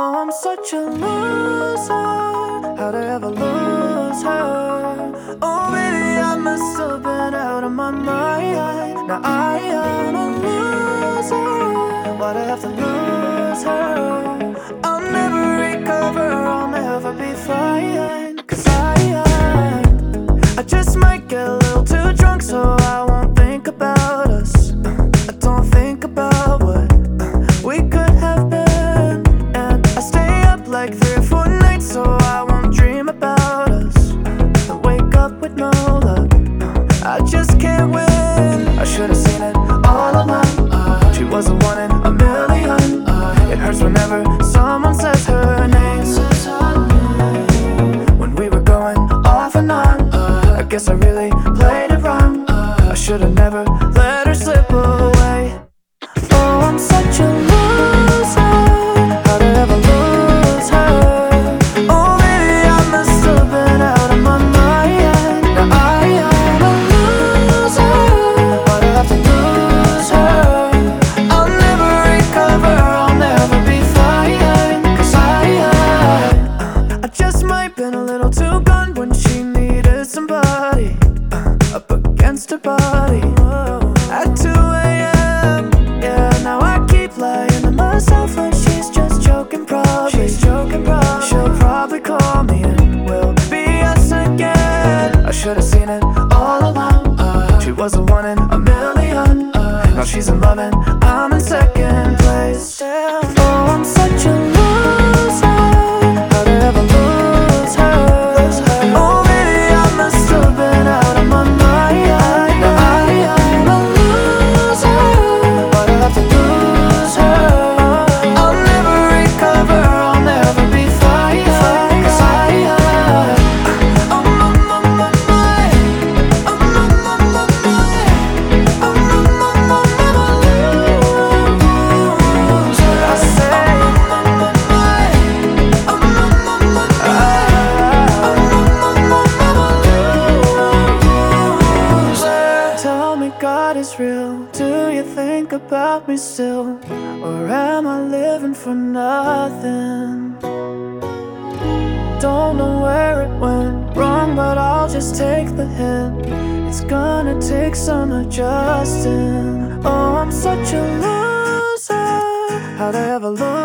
Oh, I'm such a loser. How'd I ever lose her? Oh, baby, I must have been out of my mind. Now I am a loser. Why'd I have to lose her? I'll never recover, I'll never be fine. 'Cause I just might get a little too drunk, so I won't think about us. I don't think about what we could have been. And I stay up like 3 or 4 nights, so I won't dream about us. I wake up with no luck, I just can't win. I should've seen it all along. She was a 1 in a million. It hurts whenever someone says her name. When we were going off and on, I guess I really played it wrong. I should've never let her slip away. Oh, I'm such a loser. How'd I ever lose her? Oh, baby, I must have been out of my mind. Now I am a loser. Why'd I have to lose her? I'll never recover, I'll never be fine. 'Cause I just might been a little too gone when she needed somebody up against her body at 2 a.m. Yeah, now I keep lying to myself like she's just joking. Probably she'll probably call me and we'll be us again. I should've seen it all along. She was a 1 in a million. Now she's in love and I'm in second place. Oh, I'm such a loser. How'd I ever lose her? Oh, baby, I must have been out of my mind. Now I am a loser. Why'd I have to lose her? I'll never recover, I'll never be fine. 'Cause I'm on my mind. I'm on my mind. I'm on my loser. I say I'm on my mind. I'm on my mind. I'm on my loser. Tell me God is real. Do you think about me still? Or am I living for nothing? Don't know where it went wrong, but I'll just take the hint. It's gonna take some adjusting. Oh, I'm such a loser. How'd I ever lose